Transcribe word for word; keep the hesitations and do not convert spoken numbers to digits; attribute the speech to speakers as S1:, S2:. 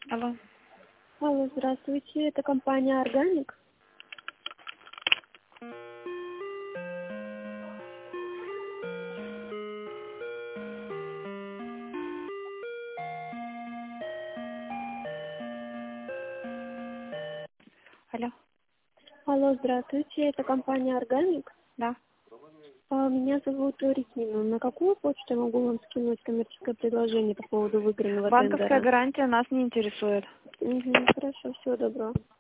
S1: Алло.
S2: Алло, здравствуйте, это компания «Органик».
S1: Алло.
S2: Алло, здравствуйте, это компания «Органик».
S1: Да.
S2: А, Меня зовут Регина. На какую почту я могу вам скинуть коммерческое предложение по поводу выигранного
S1: Банковская
S2: тендера?
S1: гарантия нас не интересует.
S2: Угу, хорошо, всего доброго.